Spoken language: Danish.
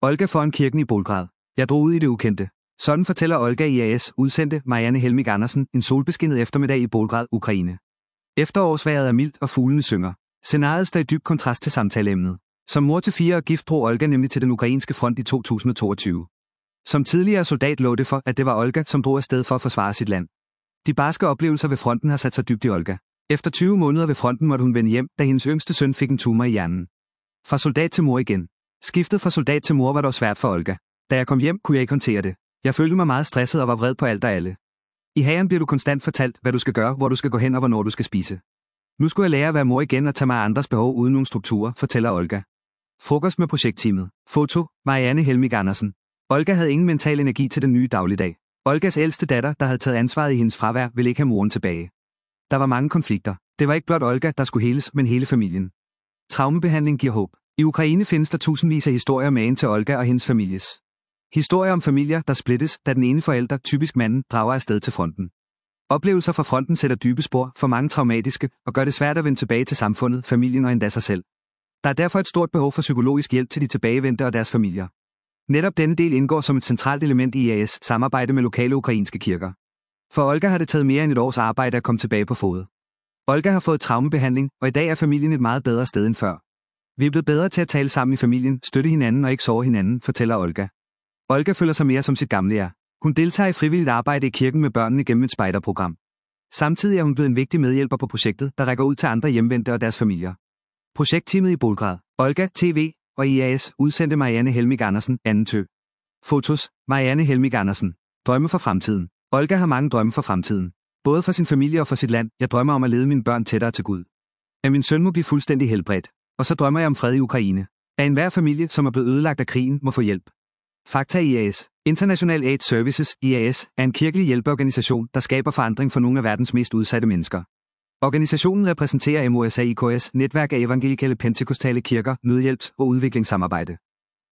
Olga foran kirken i Bolgrad. Jeg drog ud i det ukendte. Sådan fortæller Olga IAS udsendte Marianne Helmig Andersen en solbeskinnet eftermiddag i Bolgrad, Ukraine. Efterårsvejret er mildt og fuglene synger. Scenariet står i dyb kontrast til samtaleemnet. Som mor til 4 og gift drog Olga nemlig til den ukrainske front i 2022. Som tidligere soldat lå det for, at det var Olga, som drog afsted for at forsvare sit land. De barske oplevelser ved fronten har sat sig dybt i Olga. Efter 20 måneder ved fronten måtte hun vende hjem, da hendes yngste søn fik en tumor i hjernen. Fra soldat til mor igen. Skiftet fra soldat til mor var dog svært for Olga. Da jeg kom hjem, kunne jeg ikke håndtere det. Jeg følte mig meget stresset og var vred på alt og alle. I hæren bliver du konstant fortalt, hvad du skal gøre, hvor du skal gå hen og hvornår du skal spise. Nu skulle jeg lære at være mor igen og tage mig af andres behov uden nogen strukturer, fortæller Olga. Frokost med projektteamet. Foto: Marianne Helmig Andersen. Olga havde ingen mental energi til den nye dagligdag. Olgas ældste datter, der havde taget ansvaret i hendes fravær, ville ikke have moren tilbage. Der var mange konflikter. Det var ikke blot Olga, der skulle heles, men hele familien. Traumebehandling giver håb. I Ukraine findes der tusindvis af historier magen til Olga og hendes families. Historier om familier, der splittes, da den ene forælder, typisk manden, drager afsted til fronten. Oplevelser fra fronten sætter dybe spor, for mange traumatiske, og gør det svært at vende tilbage til samfundet, familien og endda sig selv. Der er derfor et stort behov for psykologisk hjælp til de tilbagevendte og deres familier. Netop denne del indgår som et centralt element i IAS samarbejde med lokale ukrainske kirker. For Olga har det taget mere end et års arbejde at komme tilbage på fod. Olga har fået traumebehandling, og i dag er familien et meget bedre sted end før. Vi er blevet bedre til at tale sammen i familien, støtte hinanden og ikke såre hinanden, fortæller Olga. Olga føler sig mere som sit gamle jeg. Hun deltager i frivilligt arbejde i kirken med børnene gennem et spejderprogram. Samtidig er hun blevet en vigtig medhjælper på projektet, der rækker ud til andre hjemvendte og deres familier. Projektteamet i Bolgrad. Olga, TV og IAS udsendte Marianne Helmig Andersen, 2. tø. Fotos: Marianne Helmig Andersen. Drømme for fremtiden. Olga har mange drømme for fremtiden. Både for sin familie og for sit land. Jeg drømmer om at lede mine børn tættere til Gud. At min søn må blive fuldstændig helbredt. Og så drømmer jeg om fred i Ukraine. At enhver familie, som er blevet ødelagt af krigen, må få hjælp. Fakta IAS. International Aid Services, IAS, er en kirkelig hjælpeorganisation, der skaber forandring for nogle af verdens mest udsatte mennesker. Organisationen repræsenterer MOSAIKs netværk af evangelikale pentekostale kirker, nødhjælps- og udviklingssamarbejde.